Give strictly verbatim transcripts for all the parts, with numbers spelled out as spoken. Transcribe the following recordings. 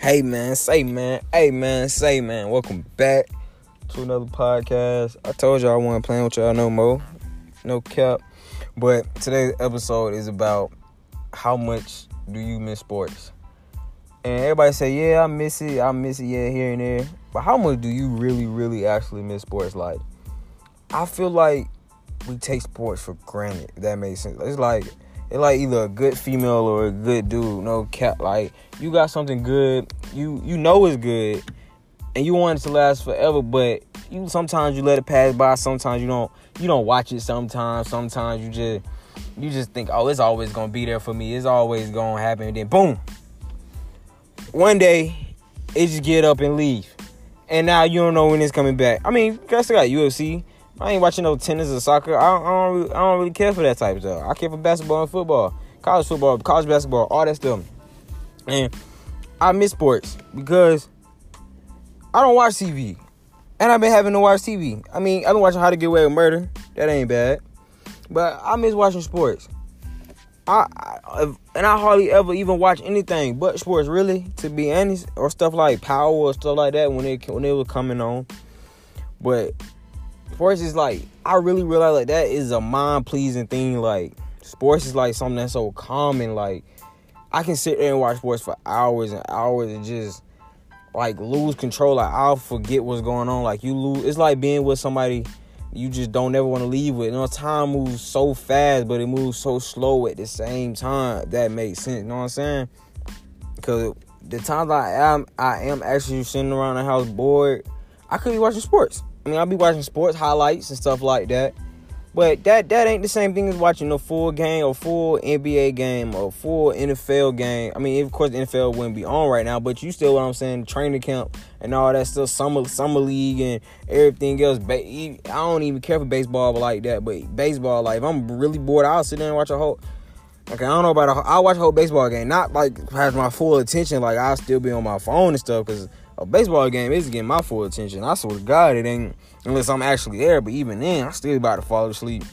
Hey man, say man, hey man, say man. Welcome back to another podcast. I told y'all I wasn't playing with y'all no more, no cap. But today's episode is about how much do you miss sports? And everybody say, yeah, I miss it, I miss it, yeah, here and there. But how much do you really, really actually miss sports? Like, I feel like we take sports for granted, if that makes sense. It's like, it's like either a good female or a good dude, no cap. Like, you got something good, you you know it's good, and you want it to last forever, but you sometimes you let it pass by, sometimes you don't you don't watch it sometimes, sometimes you just you just think, oh, it's always gonna be there for me, it's always gonna happen, and then boom. One day, it just get up and leave. And now you don't know when it's coming back. I mean, I still got U F C. I ain't watching no tennis or soccer. I don't, I don't, really, I don't really care for that type of stuff. I care for basketball and football, college football, college basketball, all that stuff. And I miss sports because I don't watch T V. And I've been having to watch T V. I mean, I've been watching How to Get Away with Murder. That ain't bad. But I miss watching sports. I, I And I hardly ever even watch anything but sports, really, to be honest. Or stuff like Power or stuff like that when it, when it was coming on. But sports is like, I really realize like that is a mind-pleasing thing. Like, sports is like something that's so common. Like, I can sit there and watch sports for hours and hours and just like lose control. Like, I'll forget what's going on. Like, you lose. It's like being with somebody you just don't never want to leave with. You know, time moves so fast, but it moves so slow at the same time. That makes sense. You know what I'm saying? Because the times I am, I am actually sitting around the house bored, I could be watching sports. I mean, I'll be watching sports highlights and stuff like that. But that that ain't the same thing as watching a full game or full N B A game or full N F L game. I mean, of course, the N F L wouldn't be on right now, but you still, what I'm saying, training camp and all that stuff, summer summer league and everything else. I don't even care for baseball like that, but baseball, like, if I'm really bored, I'll sit there and watch a whole, okay, I don't know about a, I'll watch a whole baseball game. Not, like, has my full attention, like, I'll still be on my phone and stuff, because a baseball game is getting my full attention. I swear to God, it ain't, unless I'm actually there. But even then, I'm still about to fall asleep.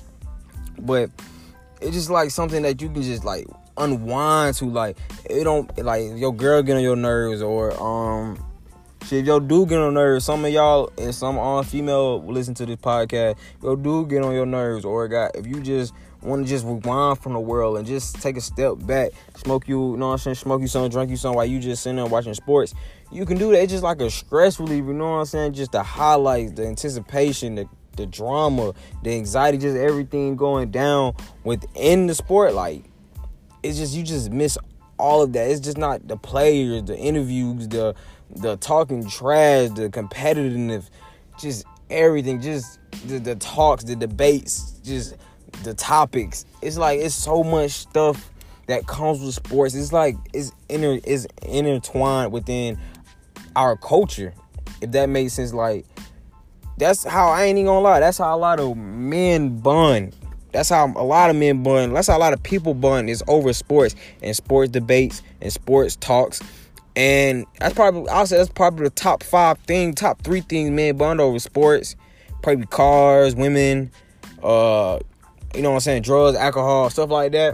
But it's just like something that you can just like unwind to. Like, it don't, like, if your girl get on your nerves, or um shit, if your dude get on your nerves. Some of y'all and some um, female will listen to this podcast, your dude get on your nerves, or got, if you just want to just rewind from the world and just take a step back, smoke you, you know what I'm saying, smoke you something, drink you something while you just sitting there watching sports, you can do that. It's just like a stress reliever, you know what I'm saying? Just the highlights, the anticipation, the, the drama, the anxiety, just everything going down within the sport. Like, it's just, you just miss all of that. It's just not the players, the interviews, the the talking trash, the competitiveness, just everything, just the, the talks, the debates, just the topics. It's like, it's so much stuff that comes with sports. It's like, it's inter is intertwined within our culture, if that makes sense. Like, that's how, I ain't even gonna lie, that's how a lot of men bond. That's how a lot of men bond. That's how a lot of people bond, is over sports and sports debates and sports talks. And that's probably, I'll say that's probably the top five thing, top three things men bond over: sports, probably cars, women, uh, you know what I'm saying, drugs, alcohol, stuff like that.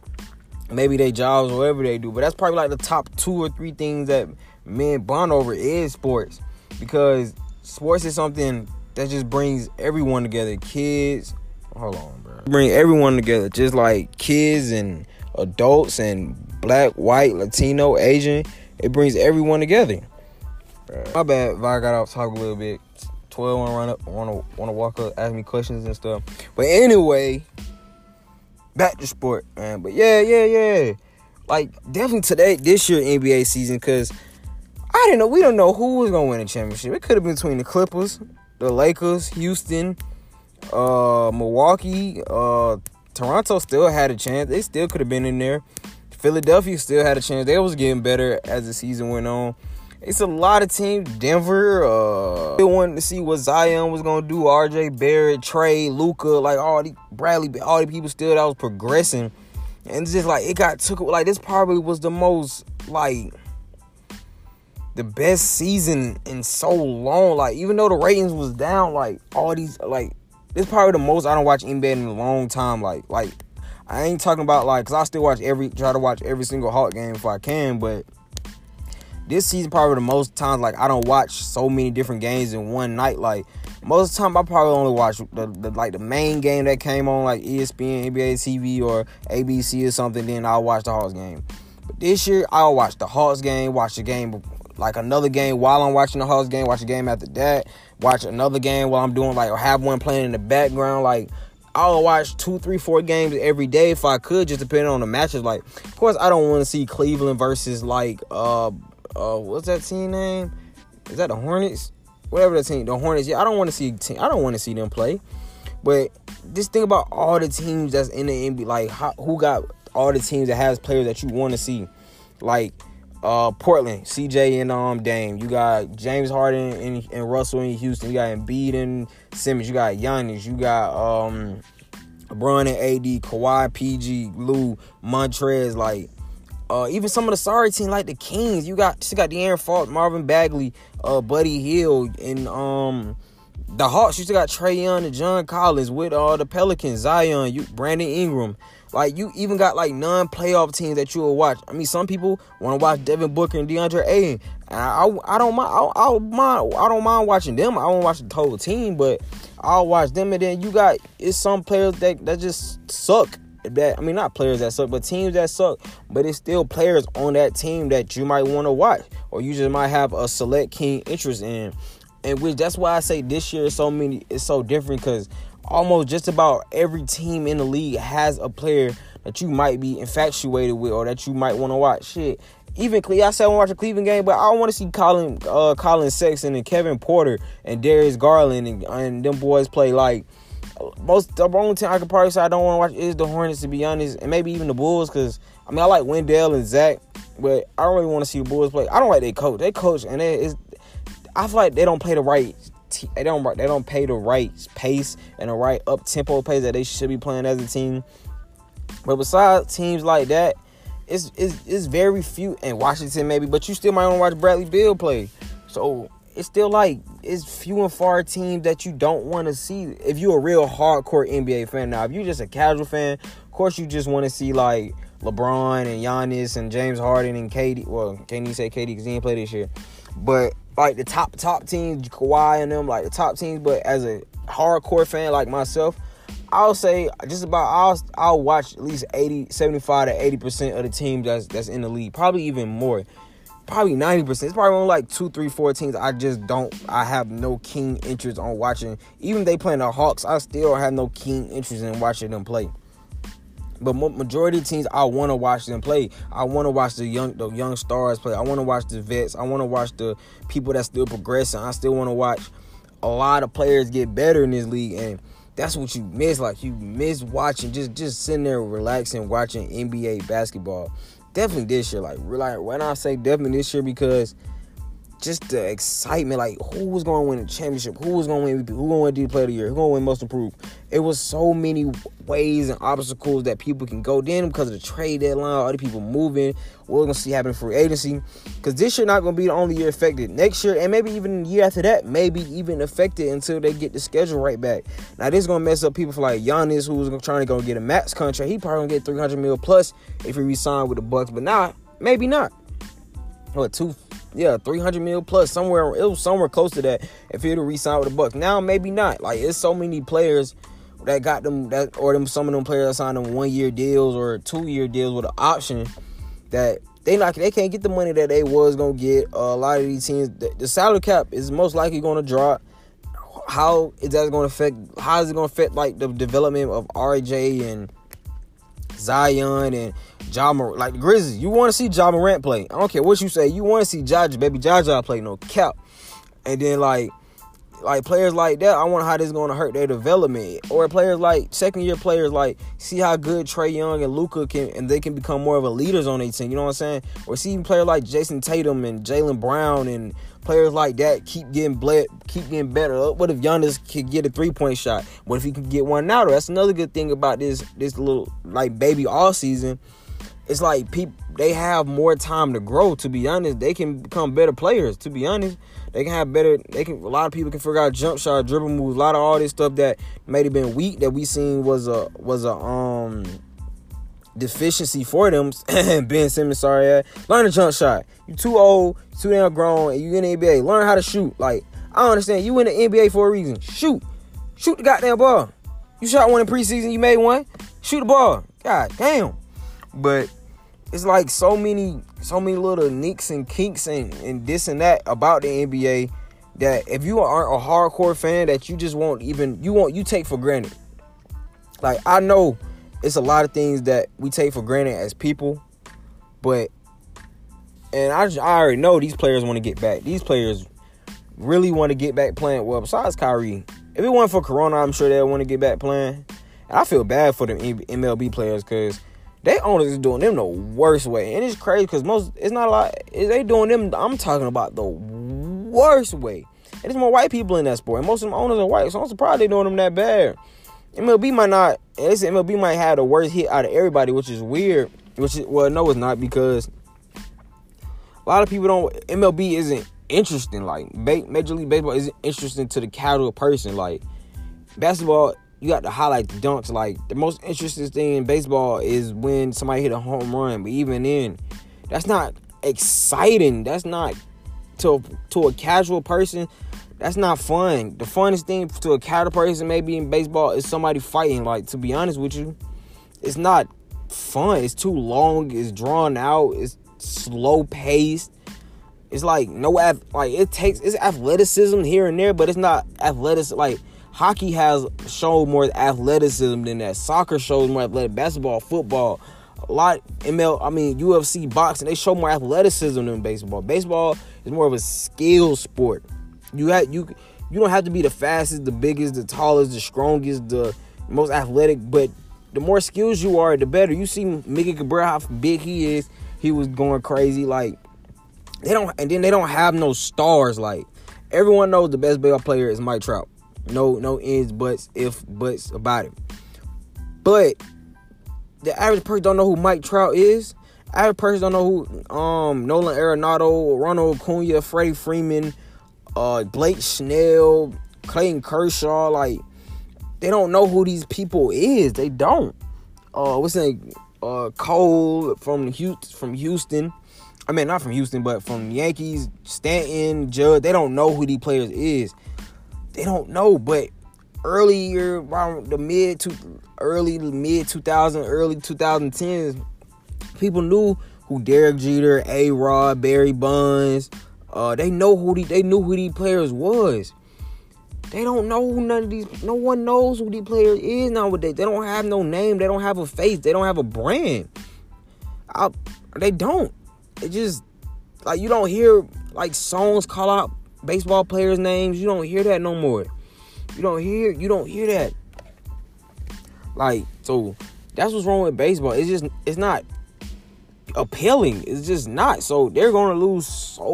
Maybe they jobs or whatever they do. But that's probably like the top two or three things that men bond over is sports. Because sports is something that just brings everyone together. Kids, hold on, bro. Bring everyone together. Just like kids and adults and black, white, Latino, Asian. It brings everyone together. Right. My bad if I got off talk a little bit. twelve want to run up, want to want to walk up, ask me questions and stuff. But anyway, back to sport, man. But yeah, yeah, yeah. Like, definitely today, this year N B A season, because I didn't know, we don't know who was gonna win the championship. It could have been between the Clippers, the Lakers, Houston, uh, Milwaukee, uh, Toronto still had a chance. They still could have been in there. Philadelphia still had a chance. They was getting better as the season went on. It's a lot of teams. Denver, uh, they wanted to see what Zion was gonna do. R J Barrett, Trey, Luka, like all the Bradley, all the people still that was progressing, and it's just like it got took. Like, this probably was the most, like, the best season in so long. Like, even though the ratings was down, like all these, like, this probably the most I don't watch N B A in a long time. Like, like I ain't talking about, like, cause I still watch every try to watch every single Hawk game if I can, but this season probably the most times like I don't watch so many different games in one night. Like most of the time I probably only watch the, the like the main game that came on like E S P N, N B A T V, or A B C or something. Then I'll watch the Hawks game. But this year I'll watch the Hawks game, watch the game like another game while I'm watching the Hawks game, watch a game after that, watch another game while I'm doing like or have one playing in the background. Like I'll watch two, three, four games every day if I could, just depending on the matches. Like, of course, I don't want to see Cleveland versus like uh uh what's that team name? Is that the Hornets? Whatever the team, the Hornets. Yeah, I don't want to see team. I don't want to see them play. But just think about all the teams that's in the N B A. Like, how, who got all the teams that has players that you want to see? Like, uh, Portland, C J and um Dame. You got James Harden and, and Russell in Houston. You got Embiid and Simmons. You got Giannis. You got um LeBron and A D, Kawhi, P G, Lou, Montrez. Like, uh, even some of the sorry teams like the Kings. You got still got De'Aaron Fox, Marvin Bagley, uh, Buddy Hield, and um. The Hawks, you still got Trae Young and John Collins. With uh, the Pelicans, Zion, you Brandon Ingram. Like, you even got, like, non-playoff teams that you will watch. I mean, some people want to watch Devin Booker and DeAndre Ayton. And I, I, I don't mind. I, I, mind. I don't mind watching them. I won't watch the total team, but I'll watch them. And then you got it's some players that, that just suck. That I mean, not players that suck, but teams that suck. But it's still players on that team that you might want to watch, or you just might have a select keen interest in. And which that's why I say this year is so many it's so different, because almost just about every team in the league has a player that you might be infatuated with or that you might want to watch. Shit, even I said I want to watch a Cleveland game, but I want to see Colin uh, Colin Sexton and Kevin Porter and Darius Garland and, and them boys play. Like, most the only team I could probably say I don't want to watch is the Hornets, to be honest, and maybe even the Bulls, because I mean I like Wendell and Zach, but I don't really want to see the Bulls play. I don't like their coach. They coach and they is. I feel like they don't play the right. T- they don't. They don't pay the right pace and the right up tempo pace that they should be playing as a team. But besides teams like that, it's it's, it's very few. And Washington maybe, but you still might want to watch Bradley Beal play. So it's still like it's few and far teams that you don't want to see if you're a real hardcore N B A fan. Now, if you're just a casual fan, of course you just want to see like LeBron and Giannis and James Harden and K D. Well, can't even say K D because he didn't play this year, but like the top top teams, Kawhi and them, like the top teams. But as a hardcore fan like myself, I'll say just about I'll I'll watch at least eighty, seventy-five to eighty percent of the teams that's that's in the league. Probably even more. Probably ninety percent. It's probably only like two, three, four teams I just don't I have no keen interest on watching. Even if they playing the Hawks, I still have no keen interest in watching them play. But majority of teams, I want to watch them play. I want to watch the young the young stars play. I want to watch the vets. I want to watch the people that still progressing. I still want to watch a lot of players get better in this league. And that's what you miss. Like, you miss watching, just, just sitting there relaxing, watching N B A basketball. Definitely this year. Like, like when I say definitely this year, because just the excitement, like who was going to win the championship, who was going to win M V P, who going to win D Player of the Year, who going to win Most Improved. It was so many ways and obstacles that people can go. Then because of the trade deadline, other people moving, what we're going to see happen for free agency. Because this year not going to be the only year affected. Next year, and maybe even the year after that, maybe even affected until they get the schedule right back. Now, this is going to mess up people for like Giannis, who was trying to go get a max contract. He probably going to get three hundred mil plus if he re-signed with the Bucks. But now, maybe not. What, two... Yeah, three hundred mil plus, somewhere, it was somewhere close to that if he'd have re-signed with the Bucks. Now, maybe not. Like, it's so many players that got them, that or them some of them players that signed them one-year deals or two-year deals with an option that they not they can't get the money that they was going to get. Uh, a lot of these teams, the, the salary cap is most likely going to drop. How is that going to affect, how is it going to affect, like, the development of R J and Zion and Ja Morant? Like the Grizzlies, you want to see Ja Morant play. I don't care what you say. You want to see Ja, baby Ja Ja play, no cap. And then like, like players like that, I wonder how this is going to hurt their development. Or players like second year players, like see how good Trae Young and Luka can, and they can become more of a leaders on their team. You know what I'm saying? Or see even players like Jason Tatum and Jaylen Brown and players like that keep getting bled, keep getting better. What if Giannis could get a three-point shot? What if he could get one now? That's another good thing about this this little like baby all season. It's like people, they have more time to grow. To be honest, they can become better players. To be honest, they can have better. They can. A lot of people can figure out jump shot, dribble moves, a lot of all this stuff that may have been weak that we seen was a was a um deficiency for them. Ben Simmons, sorry, yeah. Learn a jump shot. You too old, too damn grown, and you in the N B A. Learn how to shoot. Like, I understand. You in the N B A for a reason. Shoot. Shoot the goddamn ball. You shot one in preseason, you made one. Shoot the ball. God damn. But it's like so many, so many little nicks and kinks and, and this and that about the N B A that if you aren't a hardcore fan, that you just won't even, you won't, you take for granted. Like, I know it's a lot of things that we take for granted as people, but, and I, just, I already know these players want to get back. These players really want to get back playing. Well, besides Kyrie, if it wasn't for Corona, I'm sure they'll want to get back playing. And I feel bad for them M L B players because they owners is doing them the worst way. And it's crazy because most, it's not a lot, they doing them, I'm talking about the worst way. And there's more white people in that sport. And most of them owners are white, so I'm surprised they doing them that bad. M L B might not, they say M L B might have the worst hit out of everybody, which is weird. Which is, well, no, it's not, because a lot of people don't, M L B isn't interesting. Like, Major League Baseball isn't interesting to the casual person. Like, basketball, you got to highlight the dunks. Like, the most interesting thing in baseball is when somebody hit a home run. But even then, that's not exciting. That's not, to, to a casual person, that's not fun. The funnest thing to a casual person maybe in baseball is somebody fighting. Like, to be honest with you, it's not fun. It's too long. It's drawn out. It's slow paced. It's like no, like it takes, it's athleticism here and there, but it's not athleticism. Like, hockey has shown more athleticism than that. Soccer shows more athletic. Basketball, football, a lot. M L, I mean, U F C, boxing, they show more athleticism than baseball. Baseball is more of a skill sport. You have you you don't have to be the fastest, the biggest, the tallest, the strongest, the most athletic, but the more skills you are, the better. You see Miggy Cabrera, how big he is. He was going crazy. Like, they don't, and then they don't have no stars. Like, everyone knows the best baseball player is Mike Trout. No, no ends, buts, if, buts about it. But the average person don't know who Mike Trout is. Average person don't know who um Nolan Arenado, Ronald Acuna, Freddie Freeman, uh, Blake Snell, Clayton Kershaw. Like, they don't know who these people is. They don't. Uh, what's his name? Uh, Cole from Houston, from Houston. I mean, not from Houston, but from Yankees. Stanton, Judge. They don't know who these players is. They don't know. But earlier, around the mid to early mid two thousand, early twenty tens, people knew who Derek Jeter, A-Rod, Barry Bonds. Uh, they know who the, they knew who these players was. They don't know who none of these. No one knows who these players is nowadays. They don't have no name. They don't have a face. They don't have a brand. I, they don't. It just, like, you don't hear like songs call out baseball players' names. You don't hear that no more. You don't hear. You don't hear that. Like, so that's what's wrong with baseball. It's just, it's not appealing. It's just not. So they're gonna lose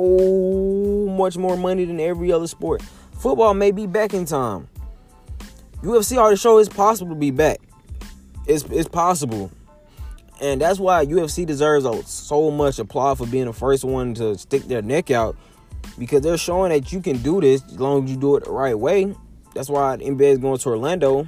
so much more money than every other sport. Football may be back in time. U F C already showed it's possible to be back. It's it's possible. And that's why U F C deserves so much applause for being the first one to stick their neck out, because they're showing that you can do this as long as you do it the right way. That's why the N B A is going to Orlando.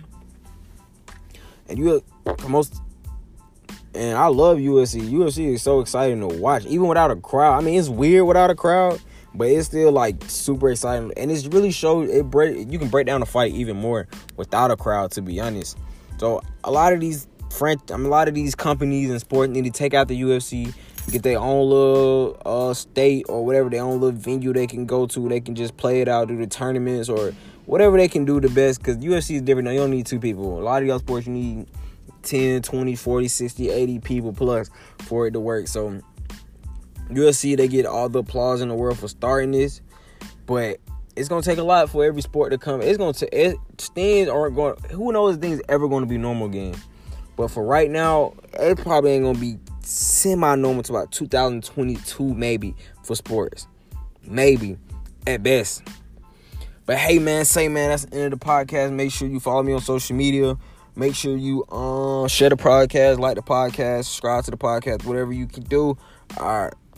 And you most and I love U F C. U F C is so exciting to watch, even without a crowd. I mean, it's weird without a crowd, but it's still like super exciting, and it's really shows it break. You can break down the fight even more without a crowd, to be honest. So a lot of these French, I mean, a lot of these companies and sports need to take out the U F C, get their own little uh, state or whatever, their own little venue they can go to. They can just play it out, do the tournaments or whatever they can do the best. Because U F C is different. Now, you don't need two people. A lot of y'all sports you need ten, twenty, forty, sixty, eighty people plus for it to work. So U F C, they get all the applause in the world for starting this, but it's gonna take a lot for every sport to come. It's gonna take it, things aren't going. Who knows if things ever going to be normal again? But for right now, it probably ain't gonna be semi-normal to about two thousand twenty-two, maybe, for sports, maybe at best. But hey, man, say man, that's the end of the podcast. Make sure you follow me on social media. Make sure you uh, share the podcast, like the podcast, subscribe to the podcast, whatever you can do. All right.